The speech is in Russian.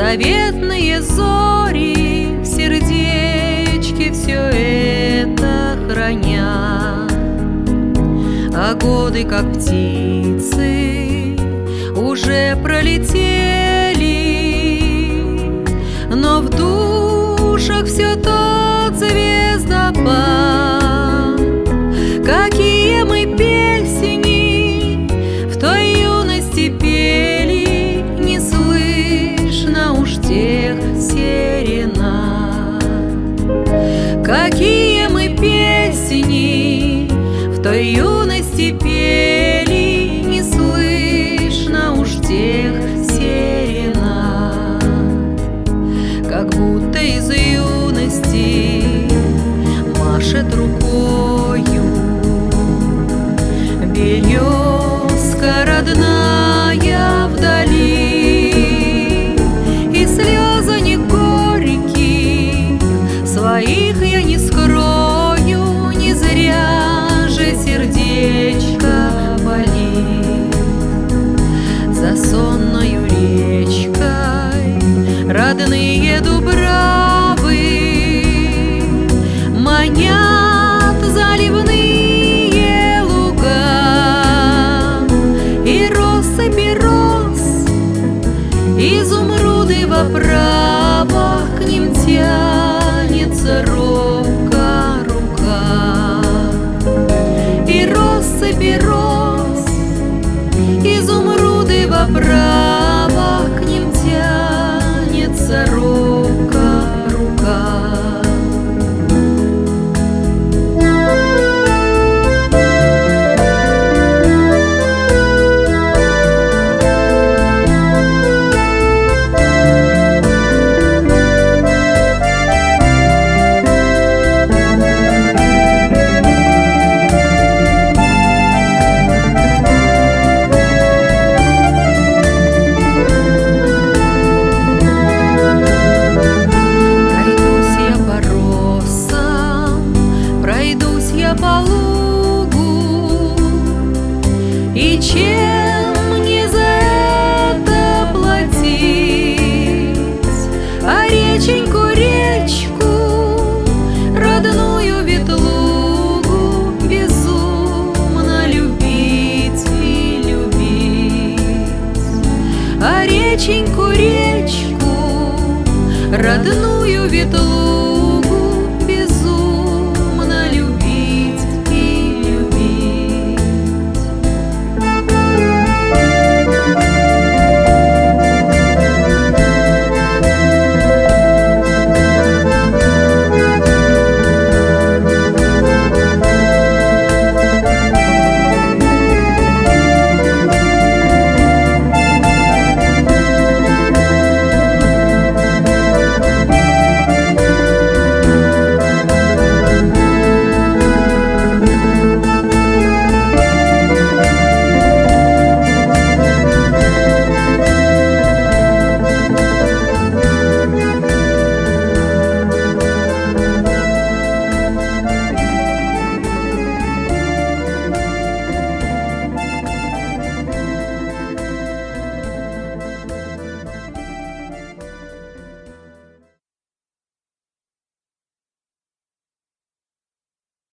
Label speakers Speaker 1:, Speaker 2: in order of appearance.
Speaker 1: заветные зори в сердечке все это храня. А годы, как птицы, уже пролетели, но в душах все тот звездопад. Какие мы песни в той юности пели, не слышно уж тех серенад. Какие мы песни в той юности пели, не слышно уж тех серенад. Как будто из юности машет рукою березка родная вдали, и слезы не горькие своих я не скрою, не зря же сердечко болит. За сонною речкой родные дубравы манят заливные луга, и россыпи роз, изумруды в оправах, к ним тянется робко рука. И россыпи роз, изумруды в оправах, к ним тянется робко рука. По лугу, и чем мне за это платить? А реченьку, речку, родную Ветлугу, безумно любить и любить. А реченьку, речку, родную Ветлугу